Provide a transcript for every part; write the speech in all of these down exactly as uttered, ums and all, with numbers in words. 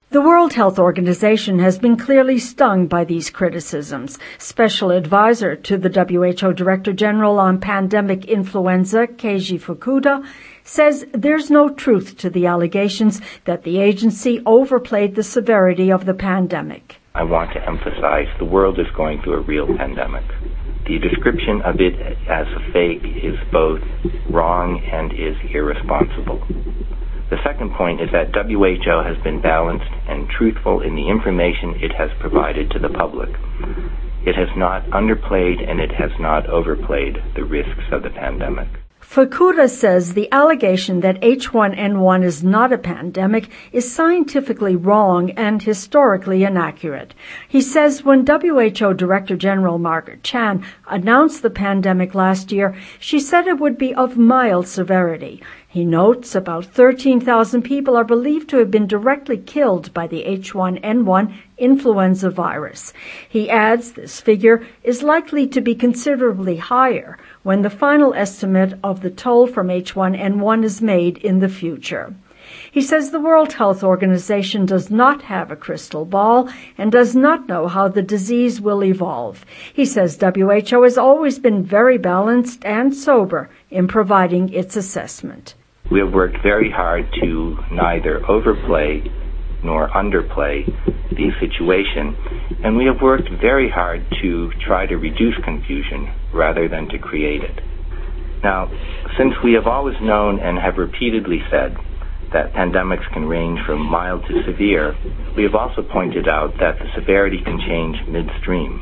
The World Health Organization has been clearly stung by these criticisms. Special Advisor to the W H O Director General on Pandemic Influenza, Keiji Fukuda, says there's no truth to the allegations that the agency overplayed the severity of the pandemic. I want to emphasize the world is going through a real pandemic. The description of it as a fake is both wrong and is irresponsible. The second point is that W H O has been balanced and truthful in the information it has provided to the public. It has not underplayed and it has not overplayed the risks of the pandemic. Fukuda says the allegation that H one N one is not a pandemic is scientifically wrong and historically inaccurate. He says when W H O Director General Margaret Chan announced the pandemic last year, she said it would be of mild severity. He notes about thirteen thousand people are believed to have been directly killed by the H one N one influenza virus. He adds this figure is likely to be considerably higher when the final estimate of the toll from H one N one is made in the future. He says the World Health Organization does not have a crystal ball and does not know how the disease will evolve. He says W H O has always been very balanced and sober in providing its assessment. We have worked very hard to neither overplay nor underplay the situation, and we have worked very hard to try to reduce confusion rather than to create it. Now, since we have always known and have repeatedly said that pandemics can range from mild to severe, we have also pointed out that the severity can change midstream.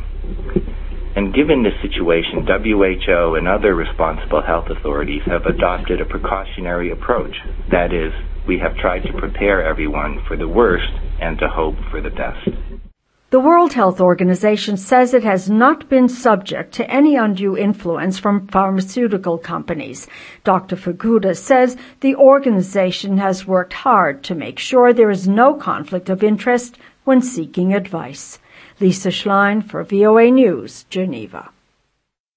And given this situation, W H O and other responsible health authorities have adopted a precautionary approach. That is, we have tried to prepare everyone for the worst and to hope for the best. The World Health Organization says it has not been subject to any undue influence from pharmaceutical companies. Doctor Fukuda says the organization has worked hard to make sure there is no conflict of interest when seeking advice. Lisa Schlein for V O A News, Geneva.